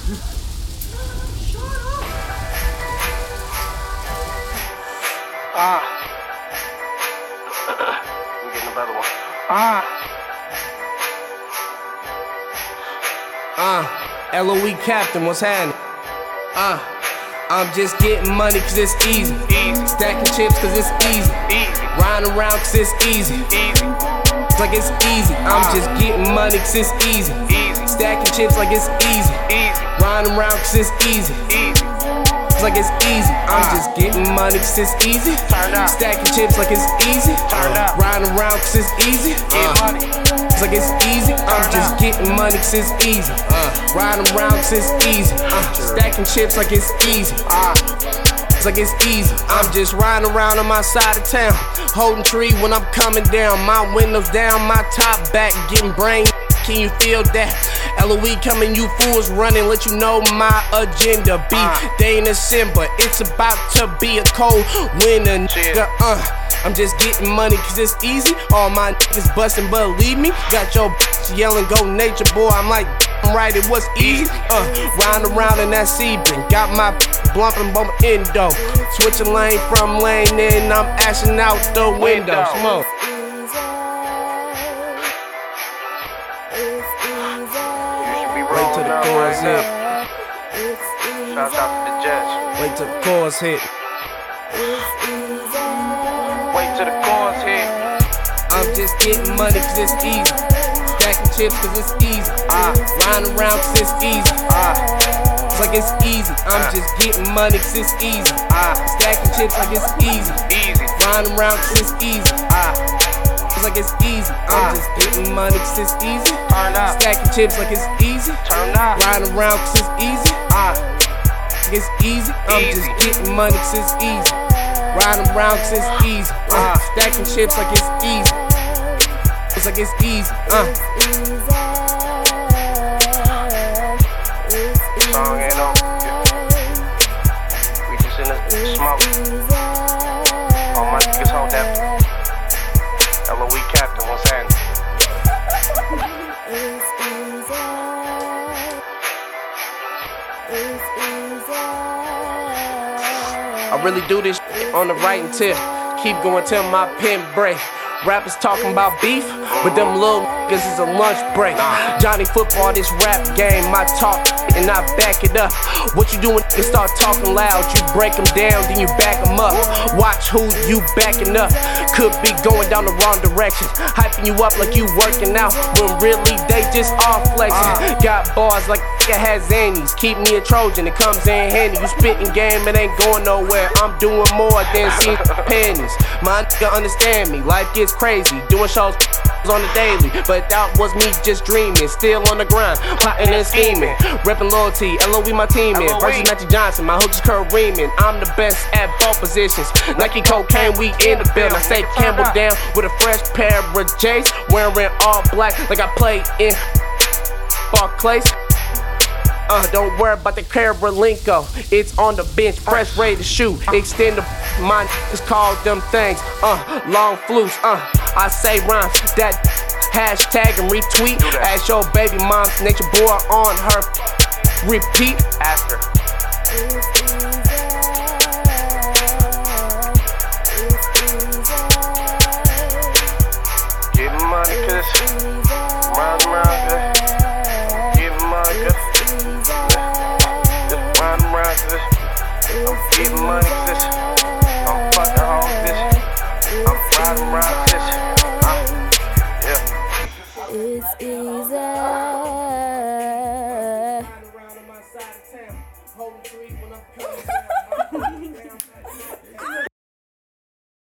I'm getting a better one. LOE Captain, what's happening? I'm just getting money cause it's easy. Stacking chips cause it's easy. Riding around cause it's easy. Like it's easy. I'm just getting money cause it's easy. Stacking chips like it's easy. Riding around cause it's easy. Like it's easy. I'm just getting money cause it's easy. Stacking chips like it's easy. Riding around cause it's easy. It's like it's easy. I'm just getting money cause it's easy. Riding around cause it's easy. Stacking chips like it's easy. It's like it's easy. I'm just riding around on my side of town, holding tree when I'm coming down. My windows down, my top back, getting brain. Can you feel that? LOE coming, you fools running, let you know my agenda be day in December. It's about to be a cold winter, nigga. I'm just getting money cause it's easy. All my niggas bustin', believe me. Got your bitch yelling, go nature, boy. I'm like, I'm right, it was easy. Round around in that Sebring. Got my blumping bomb endo. Switching lane from lane in, I'm ashing out the window. Come on. Wait till the chorus hit. Shout out to the Jets. Wait till the chorus hit. Wait till the chorus hit. I'm just getting money cause it's easy. Stacking chips cause it's easy. Riding around cause it's easy. It's like it's easy. I'm just getting money cause it's easy. Stacking chips like it's easy. Riding around cause it's easy. It's like it's easy. I'm just getting money cause it's easy. Stacking chips like it's easy. Riding around cause it's easy. It's easy. I'm just getting money cause it's easy. Riding around cause it's easy. Stacking chips like it's easy. It's like it's easy. Song ain't over. We just in the smoke. All my niggas hold that. LOE Captain, what's happening? I really do this on the writing tip. Keep going till my pen break. Rappers talking about beef, but them little niggas is a lunch break. Johnny Football, this rap game, I talk and I back it up. What you doing? You start talking loud, you break them down, then you back them up. Watch who you backing up. Could be going down the wrong direction, hyping you up like you working out, when really they just all flexing. Got bars like it has Zannies. Keep me a Trojan, it comes in handy. You spitting game, it ain't going nowhere. I'm doing more than seeing pennies. My nigga understand me, life gets crazy. Doing shows on the daily, but that was me just dreaming. Still on the grind, plotting and scheming. Reppin' loyalty, LOE my team in. Versus Magic Johnson, my hook is Kareeming. I'm the best at both positions. Nike cocaine, we in the building. I say Campbell down with a fresh pair of J's. Wearing all black like I play in Barclays. Don't worry about the Karolinko. It's on the bench, fresh, ready to shoot. Extend the mind, it's called them things. Long flutes. I say rhymes that hashtag and retweet. Ask your baby mom's nature boy on her. Repeat after. Getting money cause round good. Getting money cause round cause I'm getting money cause I'm fucking home bitch. I'm riding around this. Yeah. It's easy. Riding around on my side of town, holding tree when I'm coming down.